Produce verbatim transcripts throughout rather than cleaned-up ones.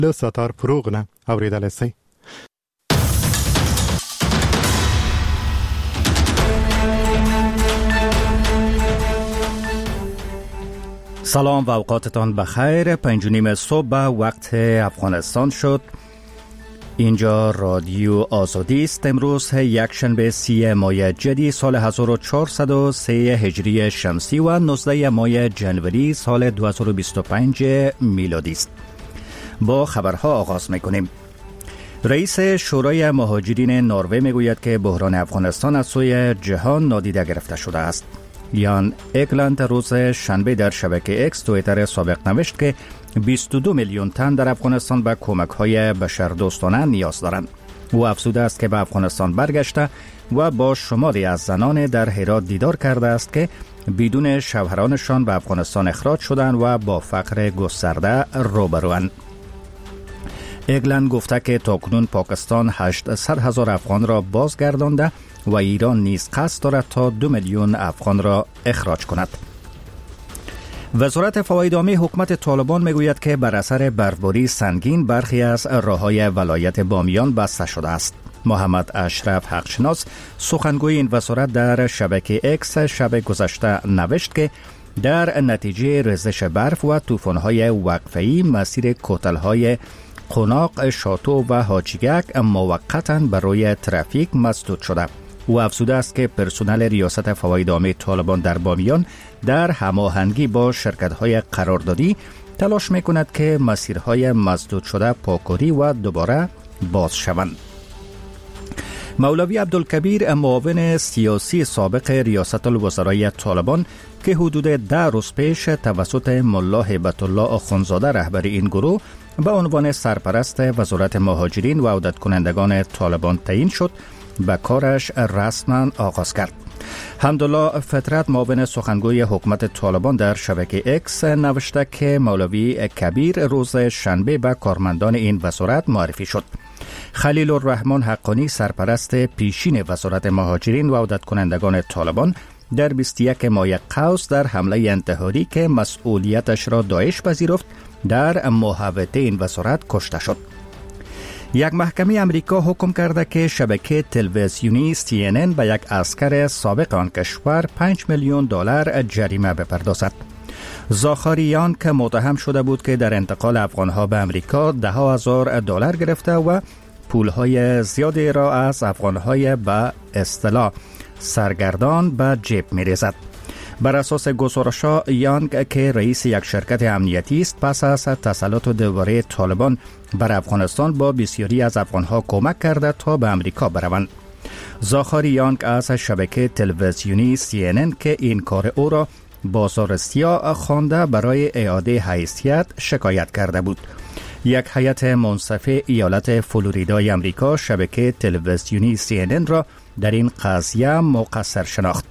لساتار پروغنا اوریدل سی. سلام و اوقاتتان بخیر. پنج و نیم صبح وقت افغانستان شد. اینجا رادیو آزادی است. امروز یک شنبه سی ماه جدی سال هزار و چهارصد و سه هجری شمسی و نوزده ماه جنوری سال دو هزار و بیست و پنج میلادی است. با خبرها آغاز میکنیم. رئیس شورای مهاجرین نروژ میگوید که بحران افغانستان از سوی جهان نادیده گرفته شده است. یان اگلند روز شنبه در شبکه اکس توییتر سابق نوشت که بیست و دو میلیون تن در افغانستان به کمک‌های بشردوستانه نیاز دارند. او افزوده است که به افغانستان برگشته و با شماری از زنان در هرات دیدار کرده است که بدون شوهرانشان به افغانستان اخراج شدند و با فقر گسترده روبروند. اگلند گفته که تاکنون پاکستان هشتصد هزار افغان را بازگردانده و ایران نیز قصد دارد تا دو میلیون افغان را اخراج کند. وزارت فواید عامه حکومت طالبان میگوید که بر اثر برفباری سنگین برخی از راههای ولایت بامیان بسته شده است. محمد اشرف حقشناس سخنگوی این وزارت در شبکه اکس شب گذشته نوشت که در نتیجه ریزش برف و طوفان‌های وقفه‌ای مسیر کوتل‌های قوناق، شاتو و حاجیگک موقتاً برای ترافیک مسدود شده. او افزوده است که پرسنل ریاست فواید عامه طالبان در بامیان در هماهنگی با شرکت‌های قراردادی تلاش می‌کند که مسیرهای مسدود شده پاکاری و دوباره باز شوند. مولوی عبدالکبیر معاون سیاسی سابق ریاست الوزرای طالبان که حدود ده روز پیش توسط ملا هیبت الله آخوندزاده رهبر این گروه به عنوان سرپرست وزارت مهاجرین و عودت کنندگان طالبان تعیین شد، به کارش رسما آغاز کرد. حمدالله فطرت معاون سخنگوی حکومت طالبان در شبکه اکس نوشته که مولوی کبیر روز شنبه به کارمندان این وزارت معرفی شد. خلیل الرحمن حقانی سرپرست پیشین وزارت مهاجرین و عودت کنندگان طالبان در بیست و یک ماه قوس در حمله انتحاری که مسئولیتش را داعش پذیرفت در محوطه این وزارت کشته شد. یک محکمه امریکا حکم کرده که شبکه تلویزیونی سی ان ان به یک عسکر سابق آن کشور پنج میلیون دلار جریمه بپردازد. زاخاریان که متهم شده بود که در انتقال افغانها به امریکا ده هزار دلار گرفته و پولهای زیادی را از افغانهای به اصطلاح سرگردان به جیب می‌ریزد. بر اساس گزارش‌ها یانگ که رئیس یک شرکت امنیتی است پس از تسلط دوباره طالبان بر افغانستان با بسیاری از افغانها کمک کرده تا به امریکا بروند. زاخاری یانگ از شبکه تلویزیونی سی ان ان که این کار او را بازار سیاه خوانده برای اعاده حیثیت شکایت کرده بود. یک هیئت منصفه ایالت فلوریدای امریکا شبکه تلویزیونی سی ان ان را در این قضیه مقصر شناخت.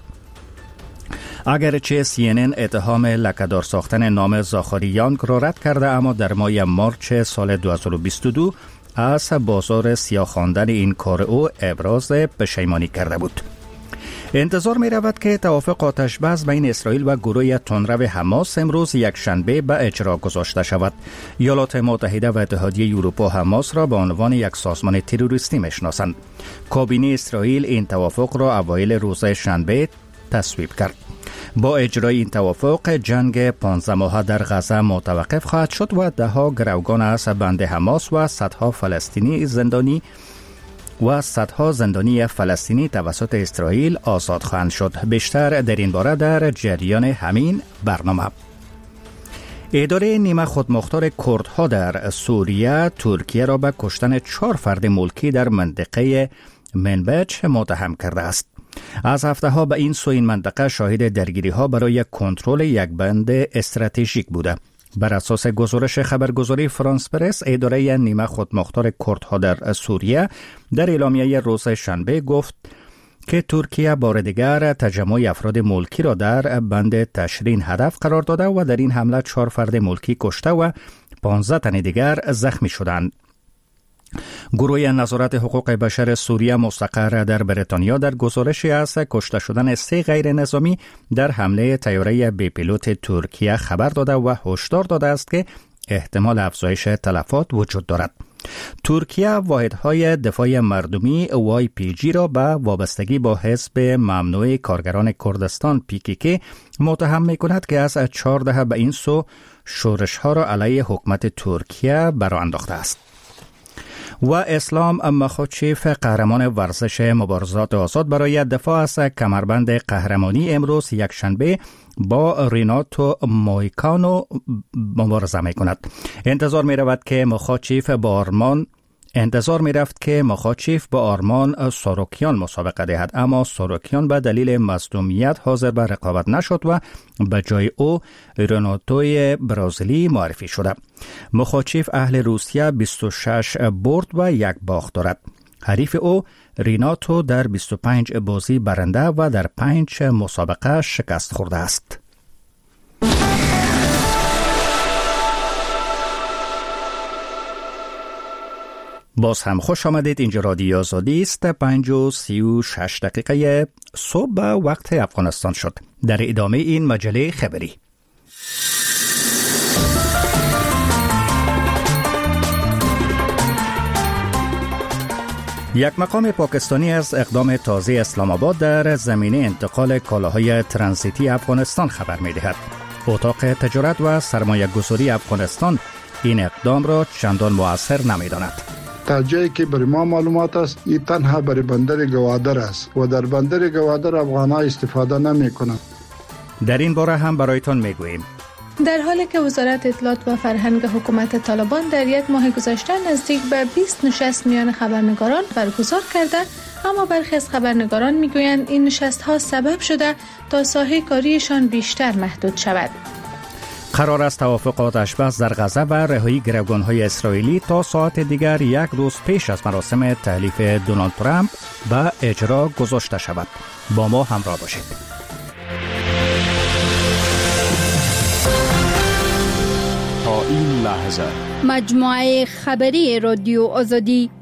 اگرچه سی ان ان اتهام لکه‌دار ساختن نام زاخاری یانگ را رد کرده، اما در ماه مارچ سال دو هزار و بیست و دو از بازار سیاه خواندن این کار او ابراز پشیمانی کرده بود. انتظار می رود که توافق آتش بس بین اسرائیل و گروه تندرو حماس امروز یک شنبه به اجرا گذاشته شود. ایالات متحده و اتحادیه اروپا حماس را به عنوان یک سازمان تروریستی میشناسند. کابینه اسرائیل این توافق را اوایل روز شنبه تصویب کرد. با اجرای این توافق جنگ پانزده ماهه در غزه متوقف خواهد شد و ده ها گروگان از بند حماس و صدها فلسطینی زندانی و صدها زندانی فلسطینی توسط اسرائیل آزاد خواهند شد. بیشتر در این باره در جریان همین برنامه. اداره نیمه خودمختار کردها در سوریه ترکیه را به کشتن چهار فرد ملکی در منطقه منبج متهم کرده است. از هفته ها به این سو این منطقه شاهد درگیری ها برای کنترل یک بند استراتژیک بوده. بر اساس گزارش خبرگزاری فرانس پرس، اداره نیمه خودمختار کردها در سوریه در اعلامیه روز شنبه گفت که ترکیه بار دیگر تجمع افراد ملکی را در بند تشرین هدف قرار داده و در این حمله چهار فرد ملکی کشته و پانزده تن دیگر زخمی شدند. گروه نظارت حقوق بشر سوریه مستقر در بریتانیا در گزارشی از کشته شدن سه غیر نظامی در حمله طیاره بی پیلوت ترکیه خبر داده و هشدار داده است که احتمال افزایش تلفات وجود دارد. ترکیه واحدهای دفاع مردمی وای پی جی را به وابستگی با حزب ممنوع کارگران کردستان پی کی کی متهم می کند که از چهار دهه به این سو شورش ها را علیه حکومت ترکیه برآ انداخته است. و اسلام مخاچیف، قهرمان ورزش مبارزات آزاد، برای دفاع از کمربند قهرمانی امروز یکشنبه با ریناتو مویکانو مبارزه می کند. انتظار می رود که مخاچیف با آرمان انتظار می رفت که مخاچیف با آرمان ساروکیان مسابقه دهد، اما ساروکیان به دلیل مصدومیت حاضر به رقابت نشد و به جای او ریناتوی برزیلی معرفی شده. مخاچیف اهل روسیه بیست و شش برد و یک باخت دارد. حریف او ریناتو در بیست و پنج بازی برنده و در پنج مسابقه شکست خورده است. باز هم خوش آمدید. اینجا رادیو آزادی است. پنج و سی و شش دقیقه صبح به وقت افغانستان شد. در ادامه این مجله خبری، یک مقام پاکستانی از اقدام تازه اسلام آباد در زمینه انتقال کالاهای ترانزیتی افغانستان خبر می‌دهد. اتاق تجارت و سرمایه گذاری افغانستان این اقدام را چندان مؤثر نمی‌داند. تا جایی که برای ما معلومات است، این تنها برای بندر گوادر است و در بندر گوادر افغان‌ها استفاده نمی‌کنند. در این باره هم برایتان میگوییم. در حالی که وزارت اطلاعات و فرهنگ حکومت طالبان در یک ماه گذشته نزدیک به بیست نشست میان خبرنگاران برگزار کرده، اما برخی از خبرنگاران میگویند این نشست‌ها سبب شده تا ساحه کاریشان بیشتر محدود شود. قرار است توافقات اشباح در غزه و رهایی گروگان‌های اسرائیلی تا ساعت دیگر یک روز پیش از مراسم تحلیف دونالد ترامپ به اجرا گذاشته شود. با ما همراه باشید. تا این لحظه مجموعه خبری رادیو آزادی.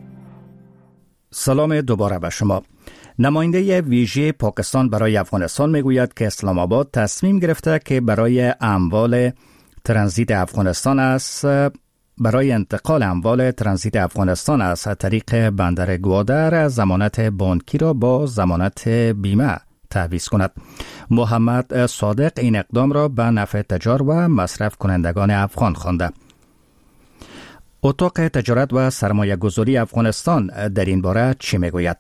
سلام دوباره به شما. نماینده ویژه پاکستان برای افغانستان میگوید که اسلام آباد تصمیم گرفته که برای اموال ترانزیت افغانستان است برای انتقال اموال ترانزیت افغانستان از طریق بندر گوادر ضمانت بانکی را با ضمانت بیمه تعویض کند. محمد صادق این اقدام را به نفع تجار و مصرف کنندگان افغان خوانده. اتاق تجارت و سرمایه گذاری افغانستان در این باره چی میگوید؟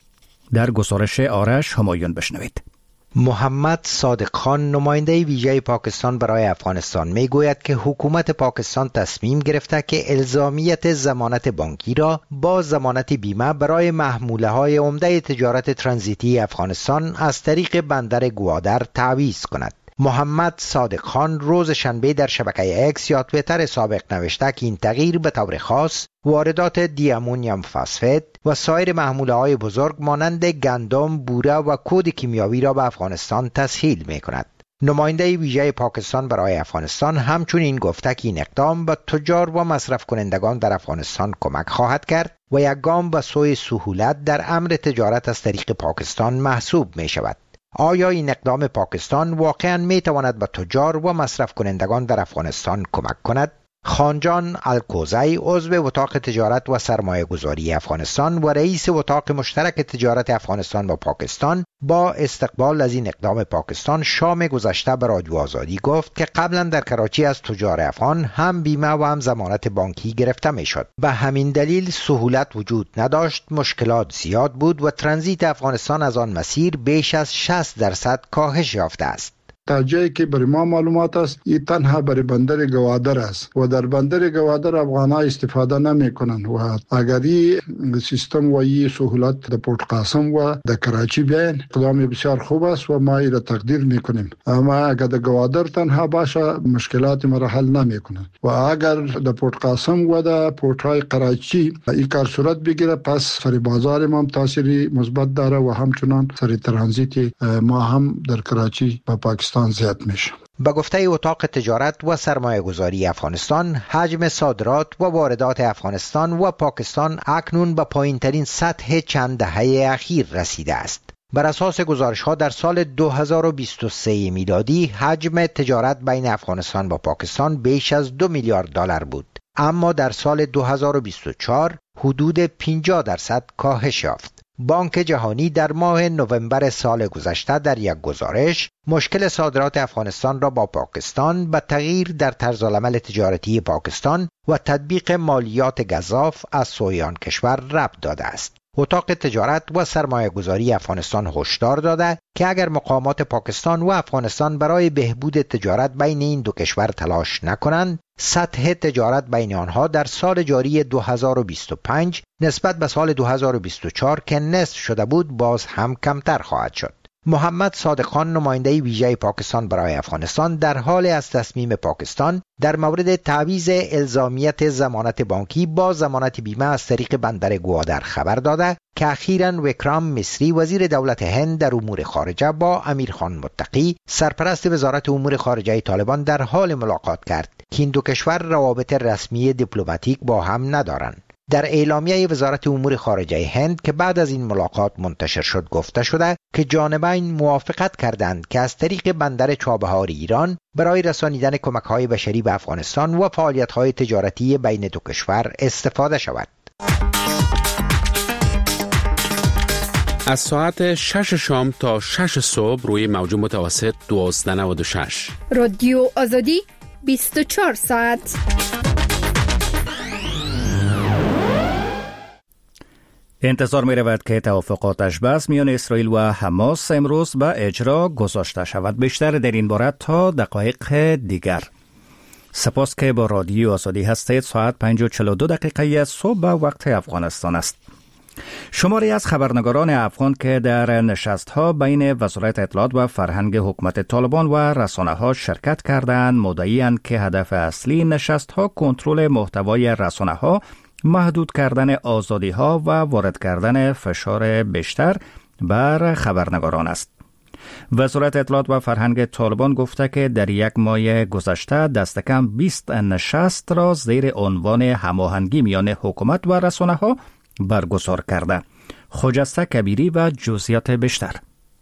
در گزارش آرش همایون بشنوید. محمد صادق خان، نماینده ویژه پاکستان برای افغانستان، میگوید که حکومت پاکستان تصمیم گرفته که الزامیت ضمانت بانکی را با ضمانت بیمه برای محموله های عمده تجارت ترانزیتی افغانستان از طریق بندر گوادر تعویض کند. محمد صادق خان روز شنبه در شبکه اکس یا تویتر سابق نوشته که این تغییر به طور خاص واردات دی امونیوم فسفید و سایر محموله های بزرگ مانند گندم، بوره و کود کیمیاوی را به افغانستان تسهیل می کند. نماینده ویژه پاکستان برای افغانستان همچنین گفته که این اقدام به تجار و مصرف کنندگان در افغانستان کمک خواهد کرد و یک گام به سوی سهولت در امر تجارت از طریق پاکستان محسوب می شود. آیا این اقدام پاکستان واقعاً می تواند به تجار و مصرف کنندگان در افغانستان کمک کند؟ خانجان الکوزی، عضو اتاق تجارت و سرمایه گذاری افغانستان و رئیس اتاق مشترک تجارت افغانستان و پاکستان، با استقبال از این اقدام پاکستان شام گذشته به رادیو آزادی گفت که قبلا در کراچی از تجار افغان هم بیمه و هم ضمانت بانکی گرفته می شد. به همین دلیل سهولت وجود نداشت، مشکلات زیاد بود و ترانزیت افغانستان از آن مسیر بیش از شصت درصد کاهش یافته است. تا جایی که برای ما معلومات است، این تنها برای بندر گوادر است و در بندر گوادر افغان‌ها استفاده نمی کنند و اگر این سیستم و این سهولت در پورت قاسم و در کراچی بیاین، اقدام بسیار خوب است و ما این را تقدیر می کنیم. اما اگر در گوادر تنها باشه، مشکلات ما را حل نمی کنند و اگر در پورت قاسم و در پورت های کراچی این کار صورت بگیره، پس سر بازار ما هم تاثیری مثبت داره و همچنان سر ترانزیت ما هم در کراچی با پاکستان زیاد میشه. به گفته اتاق تجارت و سرمایه گذاری افغانستان، حجم صادرات و واردات افغانستان و پاکستان اکنون به پایین ترین سطح چند دهه اخیر رسیده است. بر اساس گزارش‌ها در سال دو هزار و بیست و سه میلادی حجم تجارت بین افغانستان و پاکستان بیش از دو میلیارد دلار بود، اما در سال دو هزار و بیست و چهار حدود پنجاه درصد کاهش یافت. بانک جهانی در ماه نوامبر سال گذشته در یک گزارش مشکل صادرات افغانستان را با پاکستان به تغییر در طرزالعمل تجارتی پاکستان و تطبیق مالیات گزاف از سوی آن کشور ربط داده است. اتاق تجارت و سرمایه گذاری افغانستان هشدار داده که اگر مقامات پاکستان و افغانستان برای بهبود تجارت بین این دو کشور تلاش نکنند، سطح تجارت بین آنها در سال جاری دو هزار و بیست و پنج نسبت به سال دو هزار و بیست و چهار که نصف شده بود باز هم کمتر خواهد شد. محمد صادق خان، نماینده ویژه پاکستان برای افغانستان، در حال از تصمیم پاکستان در مورد تعویض الزامیت ضمانت بانکی با ضمانت بیمه از طریق بندر گوادر خبر داده که اخیراً وکرام مصری وزیر دولت هند در امور خارجه با امیرخان متقی سرپرست وزارت امور خارجه طالبان در حال ملاقات کرد که این دو کشور روابط رسمی دیپلماتیک با هم ندارند. در اعلامیه وزارت امور خارجه هند که بعد از این ملاقات منتشر شد گفته شده که جانبین موافقت کردند که از طریق بندر چابهار ایران برای رسانیدن کمک‌های بشری به افغانستان و فعالیت‌های تجارتی بین دو کشور استفاده شود. از ساعت شش شام تا شش صبح روی موج متوسط دوازده نود و شش رادیو آزادی بیست و چهار ساعت. انتظار می رود که توافقات اشباس میان اسرائیل و حماس امروز به اجرا گذاشته شود. بیشتر در این باره تا دقایق دیگر. سپاس که با رادیو آزادی هستید. ساعت پنج و چهل و دو دقیقه صبح به وقت افغانستان است. شماری از خبرنگاران افغان که در نشست‌ها بین وزارت اطلاعات و فرهنگ حکومت طالبان و رسانه‌ها شرکت کردند، مدعی‌اند که هدف اصلی نشست‌ها کنترل محتوای رسانه‌ها، محدود کردن آزادی‌ها و وارد کردن فشار بیشتر بر خبرنگاران است. وزارت اطلاعات و فرهنگ طالبان گفته که در یک ماه گذشته دست کم بیست نشست را زیر عنوان هماهنگی میان حکومت و رسانه‌ها برگزار کرده. خجسته کبیری و جزئیات بیشتر.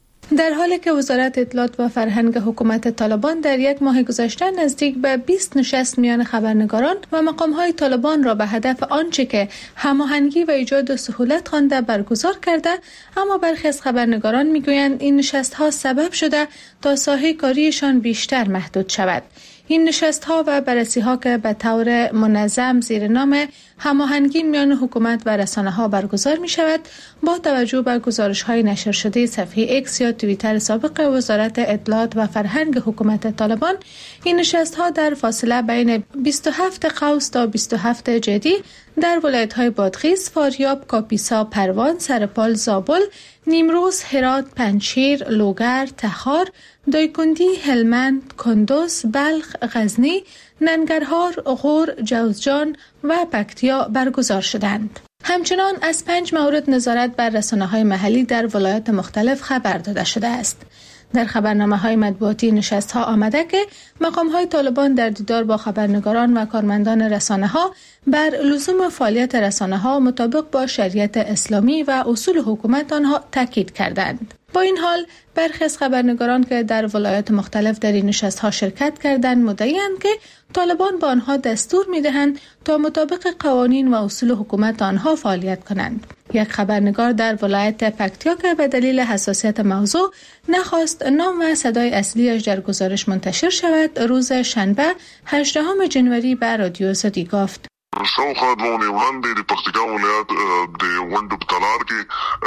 در حالی که وزارت اطلاعات و فرهنگ حکومت طالبان در یک ماه گذشته نزدیک به بیست نشست میان خبرنگاران و مقام‌های طالبان را به هدف آنچه که هماهنگی و ایجاد سهولت خوانده برگزار کرده، اما برخی از خبرنگاران میگویند این نشست‌ها سبب شده تا ساحه کاریشان بیشتر محدود شود. این نشست‌ها و بررسی‌ها که به طور منظم زیر نام هماهنگی میان حکومت و رسانه‌ها برگزار می‌شود، با توجه به گزارش‌های نشر شده صفحه ایکس یا توییتر سابق وزارت اطلاعات و فرهنگ حکومت طالبان، این نشست‌ها در فاصله بین بیست و هفت قوس تا بیست و هفت جدی در ولایت‌های بادغیس، فاریاب، کاپیسا، پروان، سرپال، زابل، نیمروز، هرات، پنجشیر، لوگر، تخار، دایکندی، هلمند، کندوز، بلخ، غزنی، ننگرهار، غور، جوزجان و پکتیا برگزار شدند. همچنان از پنج مورد نظارت بر رسانه‌های محلی در ولایات مختلف خبر داده شده است. در خبرنامه‌های مطبوعاتی نشست‌ها آمده که مقام‌های طالبان در دیدار با خبرنگاران و کارمندان رسانه‌ها بر لزوم فعالیت رسانه‌ها مطابق با شریعت اسلامی و اصول حکومت آنها تاکید کردند. با این حال برخی از خبرنگاران که در ولایات مختلف در این نشست‌ها شرکت کردند مدعی‌اند که طالبان به آنها دستور می‌دهند تا مطابق قوانین و اصول حکومت آنها فعالیت کنند. یک خبرنگار در ولایت پکتیا که به دلیل حساسیت موضوع نخواست نام و صدای اصلیش در گزارش منتشر شود، روز شنبه هجدهم ژانویه به رادیو آزادی گفت: شاوخوا دوه اونۍ وړاندې د پکتیکا ولایت د ونډو په تالار کې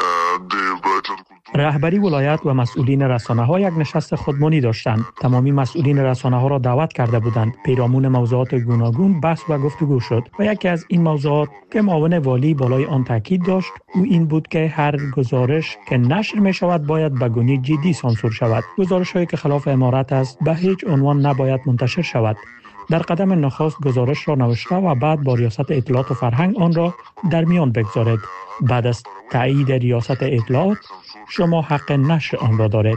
د رهبری ولایت و مسئولین رسانه‌ها یک نشست خودمانی داشتند. تمامی مسئولین رسانه‌ها را دعوت کرده بودند. پیرامون موضوعات گوناگون بحث و گفتگو شد و یکی از این موضوعات که معاون والی بالای آن تاکید داشت او این بود که هر گزارش که نشر می شود باید به گونه جدی سانسور شود. گزارش‌هایی که خلاف امارت است به هیچ عنوان نباید منتشر شود. در قدم نخست گزارش را نوشته و بعد با ریاست اطلاعات و فرهنگ آن را در میان بگذارید. بعد از تایید ریاست اطلاعات شما حق نشر آن را دارید.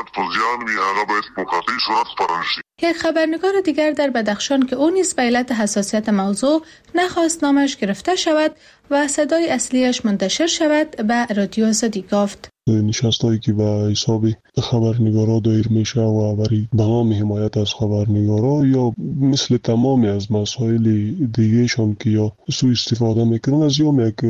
یک خبرنگار دیگر در بدخشان که او نیز به علت حساسیت موضوع نخواست نامش گرفته شود و صدای اصلیش منتشر شود به رادیو آزادی گفت: نشستایی که به حساب خبرنگارا دایر میشه و برای به نام حمایت از خبرنگارا یا مثل تمامی از مسائل دیگه شان که یا سوء استفاده میکنن از یا یک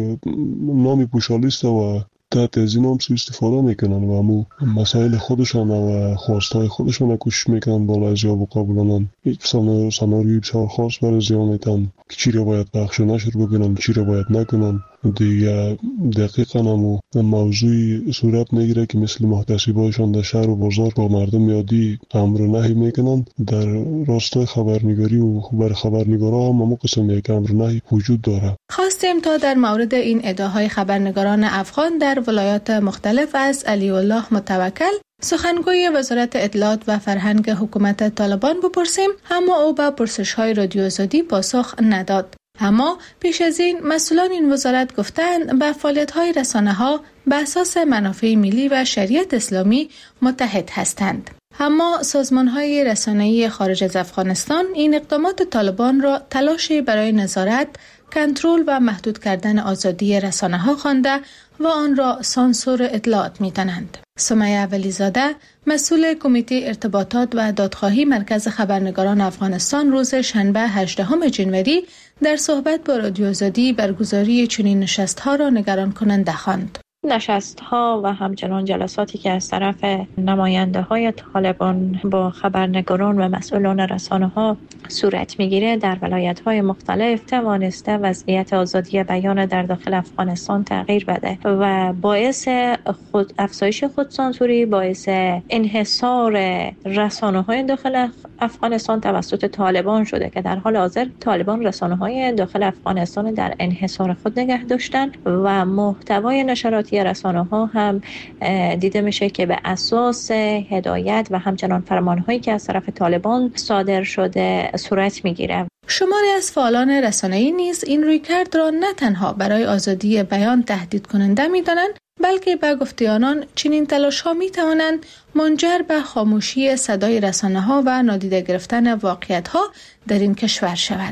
نام پوشالیست و تحت از این هم سوء استفاده میکنن و امو مسائل خودشان و خواستای خودشان کوشش میکنن بالا از یا بقابلانن یک سناریوی بسیار خاص برای زیان میتن که چی رو باید پخش و نشر بکنن چی رو باید نکنن. دیگه دقیقا همو موضوعی صورت میگیره که مثل محتسبایشان در شهر و بازار با مردم یادی امر نهی میکنن. در راستای خبرنگاری و بر خبرنگارا هم همو قسم یک امر نهی وجود داره. خواستیم تا در مورد این ادعاهای خبرنگاران افغان در ولایات مختلف از علی الله متوکل سخنگوی وزارت اطلاعات و فرهنگ حکومت طالبان بپرسیم، اما او به پرسش‌های رادیو آزادی پاسخ نداد. اما پیش از این مسئولان این وزارت گفتند به فعالیت‌های رسانه‌ها به اساس منافع ملی و شریعت اسلامی متحد هستند. اما سازمان‌های رسانه‌ای خارج از افغانستان این اقدامات طالبان را تلاشی برای نظارت، کنترل و محدود کردن آزادی رسانه‌ها خوانده و آن را سانسور اطلاعات می‌دانند. سمیه ولیزاده، مسئول کمیته ارتباطات و دادخواهی مرکز خبرنگاران افغانستان، روز شنبه هجدهم ژانویه در صحبت با رادیو آزادی برگزاری چنین نشست‌ها را نگران کننده خواند. نشست‌ها و همچنان جلساتی که از طرف نماینده‌های طالبان با خبرنگاران و مسئولان رسانه‌ها صورت می‌گیره در ولایت‌های مختلف توانسته وضعیت آزادی بیان در داخل افغانستان تغییر بده و باعث خود افزایش خودسانسوری، باعث انحصار رسانه‌های داخل افغانستان توسط طالبان شده که در حال حاضر طالبان رسانه‌های داخل افغانستان در انحصار خود نگه داشتن و محتوای نشرات رسانه‌ها هم دیده میشه که به اساس هدایت و همچنان فرمان‌هایی که از طرف طالبان صادر شده صورت میگیره. شماری از فعالان رسانه‌ای نیز این رویکرد را نه تنها برای آزادی بیان تهدید کننده می‌دانند، بلکه به گفته آنان چنین تلاش‌ها می‌توانند منجر به خاموشی صدای رسانه‌ها و نادیده گرفتن واقعیت‌ها در این کشور شود.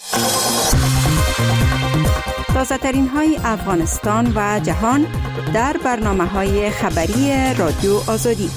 تازه‌ترین های افغانستان و جهان در برنامه‌های خبری رادیو آزادی.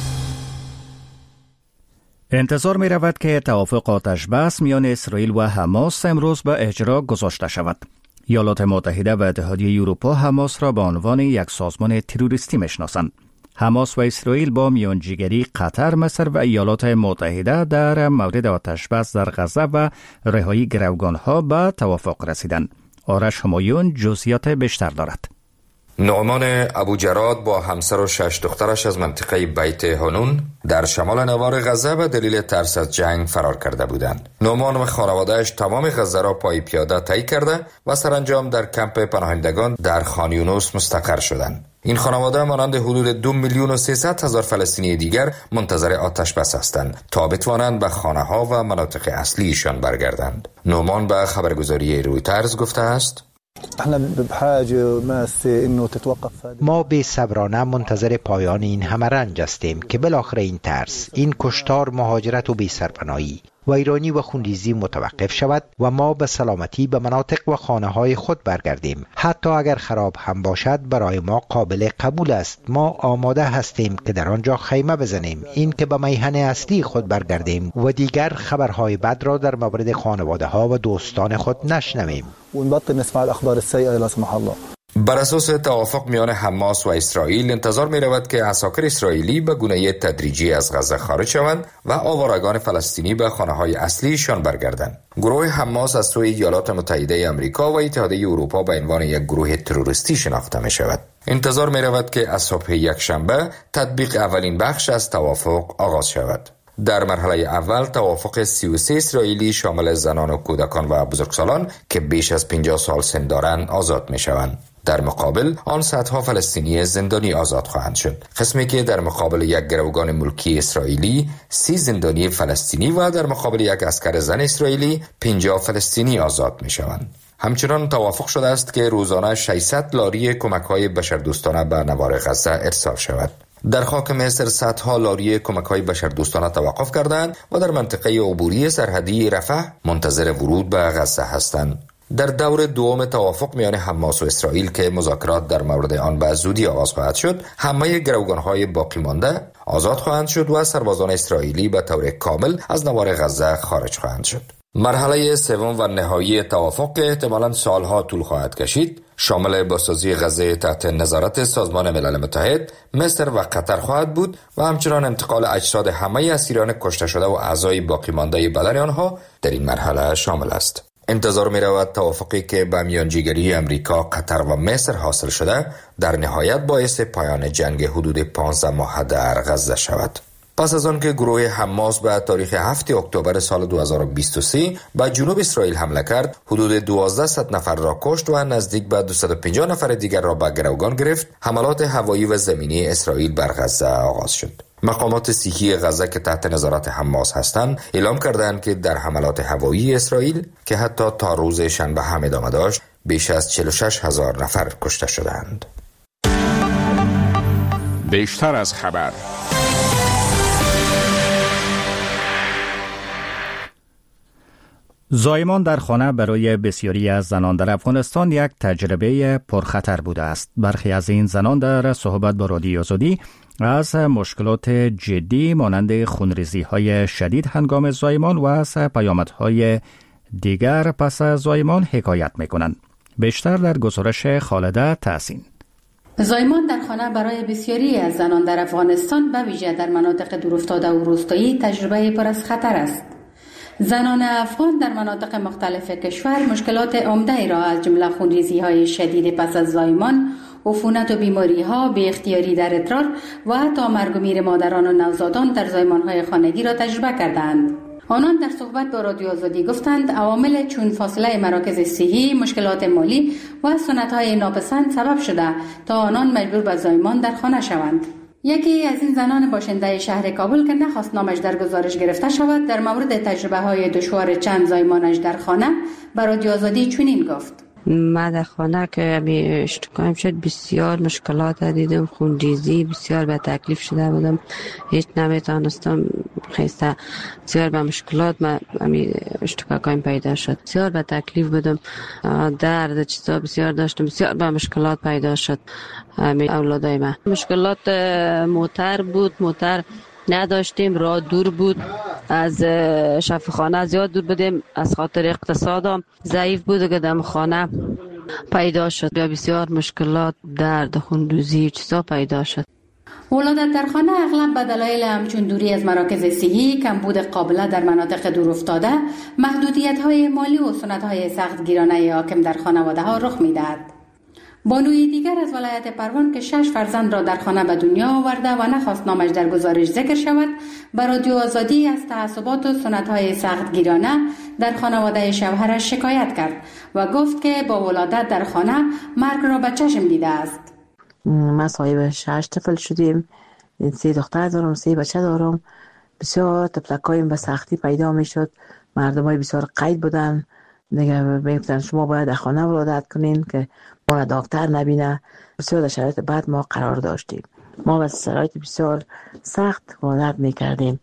انتظار می رود که توافق آتش بس میان اسرائیل و حماس امروز به اجرا گذاشته شود. ایالات متحده و اتحادیه اروپا حماس را به عنوان یک سازمان تروریستی میشناسند. حماس و اسرائیل با میانجیگری قطر، مصر و ایالات متحده در مورد آتش بس در غزه و رهایی گروگان‌ها به توافق رسیدند. آرش همایون جزئیات بیشتر دارد. نعمان ابوجراد با همسر و شش دخترش از منطقه بیت هانون در شمال نوار غزه به دلیل ترس از جنگ فرار کرده بودند. نعمان و خانواده‌اش تمام غزه را پای پیاده طی کرده و سرانجام در کمپ پناهندگان در خان یونس مستقر شدند. این خانواده مانند حدود دو میلیون و سیصد هزار فلسطینی دیگر منتظر آتش بس هستند تا بتوانند به خانه‌ها و مناطق اصلیشان برگردند. نعمان به خبرگزاری رویترز گفته است: ما به صبرانه منتظر پایان این همه رنج هستیم که بالاخره این ترس، این کشتار، مهاجرت و بی‌سرپناهی و ایرانی و خونریزی متوقف شود و ما به سلامتی به مناطق و خانه‌های خود برگردیم. حتی اگر خراب هم باشد برای ما قابل قبول است. ما آماده هستیم که در آنجا خیمه بزنیم، این که به میهن اصلی خود برگردیم و دیگر خبرهای بد را در مورد خانواده‌ها و دوستان خود نشنویم. بر اساس توافق میان حماس و اسرائیل انتظار می رود که عساکر اسرائیلی به گونه تدریجی از غزه خارج شوند و آوارگان فلسطینی به خانه‌های اصلیشان برگردند. گروه حماس از سوی ایالات متحده آمریکا و اتحادیه اروپا به عنوان یک گروه تروریستی شناخته می شود. انتظار می رود که از صبح یکشنبه تطبیق اولین بخش از توافق آغاز شود. در مرحله اول توافق سی و سه اسرائیلی شامل زنان و کودکان و بزرگسالان که بیش از پنجاه سال سن دارند آزاد می شوند. در مقابل آن صدها فلسطینی زندانی آزاد خواهند شد. قسمی که در مقابل یک گروگان ملکی اسرائیلی سی زندانی فلسطینی و در مقابل یک عسکر زن اسرائیلی پنجاه فلسطینی آزاد می شوند. همچنان توافق شده است که روزانه ششصد لاری کمک‌های بشردوستانه به نوار غزه ارسال شود. در خاک مصر صدها لاری کمک‌های بشردوستانه توقف کردند و در منطقه عبوری سرحدی رفح منتظر ورود به غزه هستند. در دور دوم توافق میان حماس و اسرائیل که مذاکرات در مورد آن به زودی آغاز خواهد شد، همه گروگان‌های باقی مانده آزاد خواهند شد و سربازان اسرائیلی به طور کامل از نوار غزه خارج خواهند شد. مرحله سوم و نهایی توافق که احتمالاً سالها طول خواهد کشید، شامل بازسازی غزه تحت نظارت سازمان ملل متحد، مصر و قطر خواهد بود و همچنان انتقال اجساد همه اسیران کشته شده و اعضای باقی مانده بدن آنها در این مرحله شامل است. انتظار می رود توافقی که به میانجیگری امریکا، قطر و مصر حاصل شده در نهایت باعث پایان جنگ حدود پانزده ماه در غزه شود. پس از آن که گروه حماس به تاریخ هفتم اکتبر سال دو هزار و بیست و سه به جنوب اسرائیل حمله کرد، حدود دوازده نفر را کشت و نزدیک به دویست و پنجاه نفر دیگر را به گروگان گرفت، حملات هوایی و زمینی اسرائیل بر غزه آغاز شد. مقامات صحی غزه که تحت نظارت حماس هستند اعلام کردند که در حملات هوایی اسرائیل که حتی تا روز شنبه هم ادامه داشت، بیش از چهل و شش هزار نفر کشته شدند. بیشتر از خبر. زایمان در خانه برای بسیاری از زنان در افغانستان یک تجربه پرخطر بوده است. برخی از این زنان در صحبت با رادیو آزادی از مشکلات جدی مانند خونریزی‌های شدید هنگام زایمان و از پیامدهای دیگر پس از زایمان حکایت می‌کنند. بیشتر در گزارش خالده تحسین. زایمان در خانه برای بسیاری از زنان در افغانستان به ویژه در مناطق دورافتاده و روستایی تجربه پر از خطر است. زنان افغان در مناطق مختلف کشور مشکلات عمده را از جمله خونریزی‌های شدید پس از زایمان، عفونت و بیماری‌ها، بی اختیاری در ادرار و حتی مرگ و میر مادران و نوزادان در زایمان‌های خانگی را تجربه کردند. آنان در صحبت با رادیو آزادی گفتند عوامل چون فاصله مراکز صحی، مشکلات مالی و سنت‌های ناپسند سبب شده تا آنان مجبور به زایمان در خانه شوند. یکی از این زنان باشنده شهر کابل که نخواست نامش در گزارش گرفته شود، در مورد تجربه های دشوار چند زایمانش در خانه به رادیو آزادی چنین گفت: ما در خانه که اشتکایم شد بسیار مشکلات دیدم، خونریزی بسیار به تکلیف شده بودم، هیچ نمیتونستم خیسته، بسیار به مشکلات ما اشتکایم پیدا شد، بسیار به تکلیف بودم، درد چیزا بسیار داشتم، بسیار به مشکلات پیدا شد. اولادای ما مشکلات موتر بود، موتر نداشتیم، راه دور بود، از شفاخانه زیاد دور بودیم، از خاطر اقتصادم ضعیف بود که در خانه پیدا شد، بسیار مشکلات، درد، خونریزی چیزا پیدا شد. ولادت در خانه اغلب به دلایل همچون دوری از مراکز صحی، کمبود قابله در مناطق دورافتاده، محدودیت‌های مالی و سنت‌های سخت گیرانه حاکم در خانواده‌ها رخ می‌دهد. بانوی دیگر از ولایت پروان که شش فرزند را در خانه به دنیا آورده و نخواست نامش در گزارش ذکر شود، به رادیو آزادی از تعصبات و سنت‌های سخت گیرانه در خانواده شوهرش شکایت کرد و گفت که با ولادت در خانه مرگ را به چشم دیده است. ما صاحب شش طفل شدیم، سه دختر دارم، سه بچه دارم، بسیار طفلکایم به سختی پیدا می شد، مردم های بسیار قید بودن، دیگه میگفتن شما باید در خانه ولادت کنین که ما را دکتر نبینه. بسیار در شرایط بعد ما قرار داشتیم، ما با شرایط بسیار سخت ولادت میکردیم.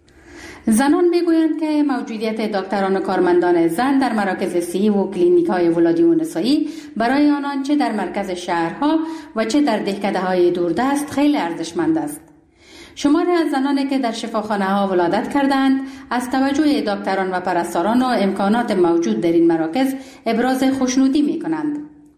زنان میگویند که موجودیت دکتران و کارمندان زن در مراکز صحی و کلینیک های ولادی و نسایی برای آنان چه در مرکز شهرها و چه در دهکده های دوردست خیلی ارزشمند است. شماری از زنانی که در شفاخانه ها ولادت کردند از توجه دکتران و پرستاران و امکانات موجود در این مراکز ابراز خوشنودی می کنند.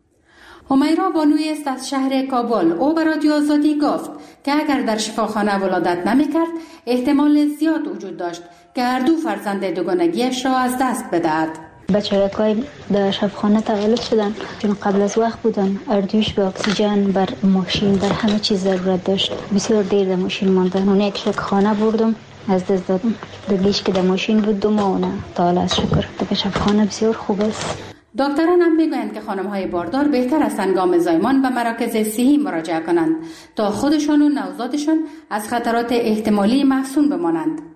همیرا بانوی است از شهر کابل. او به رادیو آزادی گفت که اگر در شفاخانه ولادت نمی کرد احتمال زیاد وجود داشت که هر دو فرزند دوگانگیش را از دست بدهد. بچه‌های در شفاخانه تولد شدن چون قبل از وقت بودن، اردوش به اکسیژن، بر ماشین، بر همه چیز ضرورت داشت. بسیار دیر در ماشین ماندن. اون یک شفاخانه بردم از دست دادم. دلیش که در ماشین بود دو ماه نه تا از شکر. دیگه شفاخانه بسیار خوب است. دکتران هم میگویند که خانم‌های باردار بهتر است هنگام زایمان به مراکز صحی مراجعه کنند تا خودشان و نوزادشان از خطرات احتمالی محصون بمانند.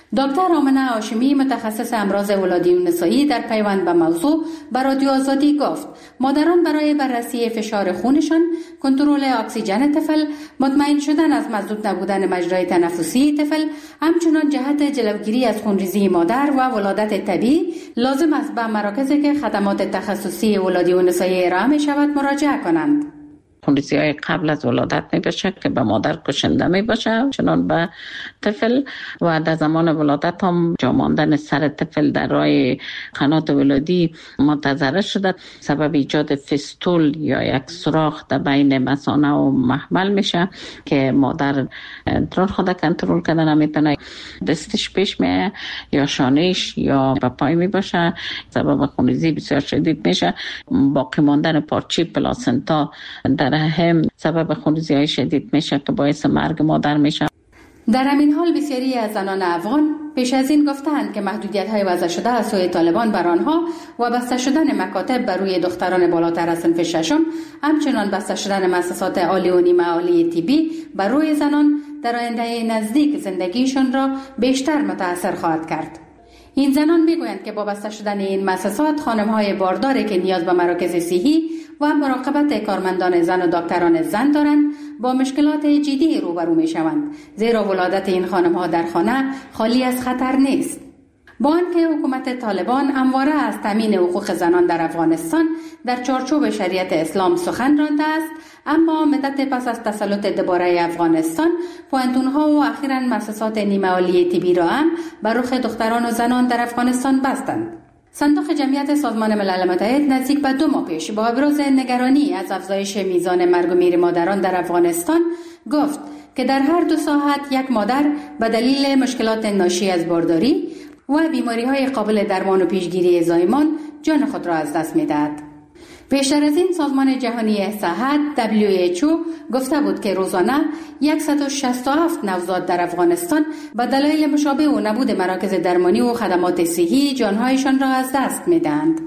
دکتر آمنه هاشمی متخصص امراض ولادی و نسایی در پیوند به موضوع به رادیو آزادی گفت مادران برای بررسی فشار خونشان، کنترل اکسیژن طفل، مطمئن شدن از مسدود نبودن مجرای تنفسی طفل، همچنان جهت جلوگیری از خونریزی مادر و ولادت طبیعی لازم است به مراکزی که خدمات تخصصی ولادی و نسایی ارائه می شود مراجعه کنند. خونریزی های قبل از ولادت می باشه که به مادر کشنده می باشه چنان به طفل و در زمان ولادت هم جا ماندن سر طفل در راه قنات ولادی منتظره شده سبب ایجاد فستول یا یک سوراخ در بین مثانه و محمل میشه که مادر ادرار خود کنترل کردن نمیتونه، دستش پیش میه یا شانهش یا به پای می باشه، سبب خونریزی بسیار شدید میشه. باقی ماندن پارچه پلاسنتا در هم سبب خونریزی های شدید میشه که باعث مرگ مادر میشه. در همین حال بسیاری از زنان افغان پیش از این گفتند که محدودیت‌های وضع شده از سوی طالبان بر آنها و بسته شدن مکاتب بر روی دختران بالاتر از صنف ششم، همچنان بسته شدن مؤسسات عالی و نیمه عالی طبی بر روی زنان در آینده نزدیک زندگیشان را بیشتر متاثر خواهد کرد. این زنان میگویند که با بسته شدن این مؤسسات خانم‌های بارداری که نیاز به مراکز صحی و مراقبت کارمندان زن و دکتران زن دارند با مشکلات جدی روبرو میشوند، زیرا ولادت این خانم‌ها در خانه خالی از خطر نیست. با آنکه حکومت طالبان همواره از تامین حقوق زنان در افغانستان در چارچوب شریعت اسلام سخن رانده است، اما مدت پس از تسلط دوباره افغانستان پوهنتون‌ها و اخیراً مؤسسات نیمه عالی طبی را هم بر رخ دختران و زنان در افغانستان بستند. صندوق جمعیت سازمان ملل متحد نزدیک به دو ماه پیش با ابراز نگرانی از افزایش میزان مرگ و میر مادران در افغانستان گفت که در هر دو ساعت یک مادر به دلیل مشکلات ناشی از بارداری و بیماری‌های قابل درمان و پیشگیری زایمان جان خود را از دست می‌دهد. پیشتر از این سازمان جهانی صحت دبلیو اچ او گفته بود که روزانه صد و شصت و هفت نوزاد در افغانستان به دلایل مشابه و نبود مراکز درمانی و خدمات صحی جانهایشان را از دست می‌دهند.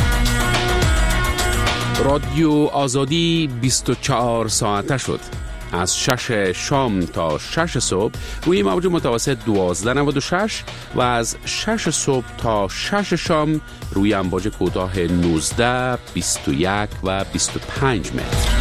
رادیو آزادی بیست و چهار ساعته شد. از شش شام تا شش صبح روی موج متوسط دوازده نود و شش و از شش صبح تا شش شام روی امواج کوتاه نوزده، بیست و یک و بیست و پنج متر.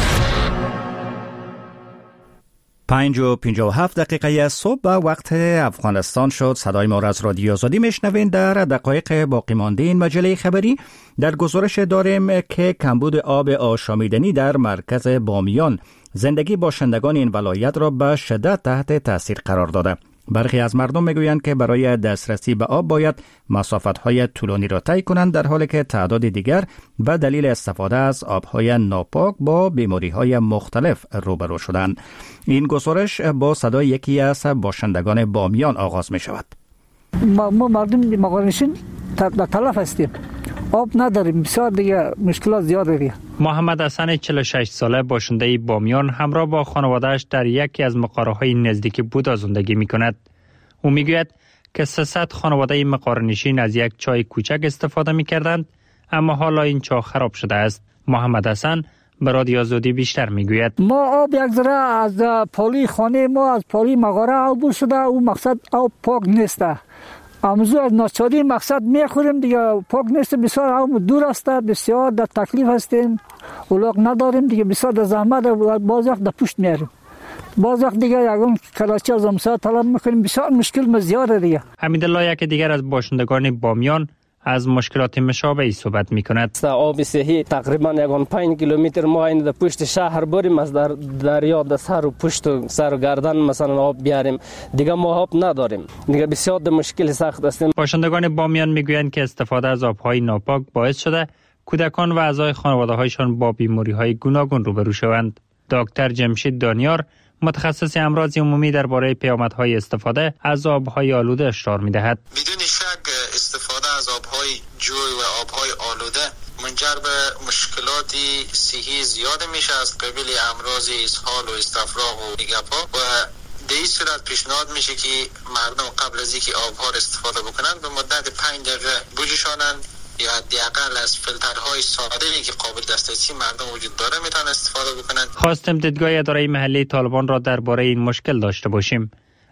پنج و پنجاه و هفت دقیقه از صبح به وقت افغانستان شد. صدای ما را از رادیو آزادی میشنوین. در دقایق باقی مانده این مجله خبری در گزارش داریم که کمبود آب آشامیدنی در مرکز بامیان زندگی باشندگان این ولایت را به شدت تحت تاثیر قرار داده. برخی از مردم میگویند که برای دسترسی به آب باید مسافت‌های طولانی را طی کنند، در حالی که تعداد دیگر به دلیل استفاده از آب‌های ناپاک با بیماری‌های مختلف روبرو شدند. این گزارش با صدای یکی از باشندگان بامیان آغاز می شود. ما, ما مردم مقارنشین تلف هستیم، آب نداریم، بسیار دیگه مشکلات زیاده دیگه. محمد حسن چهل و شش ساله باشنده بامیان همراه با خانواده‌اش در یکی از مقارهای نزدیک بودا زندگی می‌کند. او میگوید که سیصد خانواده مقارنشین از یک چای کوچک استفاده می‌کردند، اما حالا این چاه خراب شده است. محمد حسن به رادیو آزادی بیشتر میگوید ما آب یک ذره از پالی خانه ما از پالی مغاره عبور شده، او مقصد آب پاک نیست. امروز از ناچاری مقصد میخوریم دیگه، پاک نیست، بسیار آب دور است، بسیار در تکلیف هستیم، اولاق نداریم دیگه، بسیار در زحمت باز وقت در پشت میاریم، باز وقت دیگه یگان کلاچه از امسا طلب میکنیم، بسیار مشکل زیاده دیگه. حمیدالله یک دیگر از باشندگان بامیان از مشکلات مشابهی صحبت می‌کند. آب صحی تقریبا یگان پنج کیلومتر ما این در پشت شهر بریم، از در دریا در سر و پشت و سر و گردن مثلا آب بیاریم، دیگه ما آب نداریم، دیگه بسیار در مشکل سخت هستیم. باشندگان بامیان میگویند که استفاده از آب‌های ناپاک باعث شده کودکان و اعضای خانواده‌هایشان با بیماری‌های گوناگون روبرو شوند. دکتر جمشید دانیار متخصص امراض عمومی درباره پیامدهای استفاده از آب‌های آلوده اشاره می‌دهد. بدون شک استفاده از آب‌های جوی و آب‌های آلوده منجر به مشکلات صحی زیاد میشه، از قبیل امراض اسهال و استفراغ و دیگه‌ها، و در این صورت پیشنهاد میشه که مردم قبل از اینکه آب‌ها را استفاده بکنند به مدت پنج دقیقه بجوشانند یا حداقل از فیلترهای ساده‌ای که قابل دسترسی مردم وجود داره میتونن استفاده بکنند. خواستم دیدگاه اداره محلی طالبان را درباره این مشکل داشته باشیم.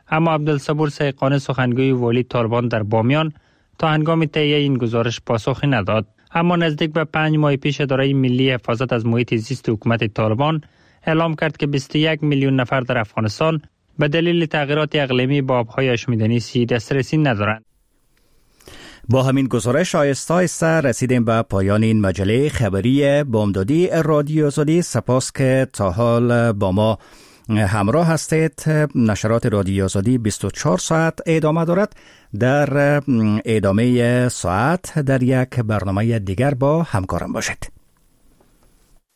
اما عبدالصبور سیقانی سخنگوی والی طالبان در بامیان تا هنگام تهیه این گزارش پاسخی نداد. اما نزدیک به پنج ماه پیش اداره ملی حفاظت از محیط زیست حکومت طالبان اعلام کرد که بیست و یک میلیون نفر در افغانستان به دلیل تغییرات اقلیمی به آبهای آشامیدنی سی دسترسی ندارند. با همین گزارش آهسته آهسته رسیدیم به پایان این مجله خبری بامدادی رادیو آزادی. سپاس که تا حال با ما همراه هستید. نشرات رادیو آزادی بیست و چهار ساعت ادامه دارد. در ادامه ساعت در یک برنامه دیگر با همکارم باشید.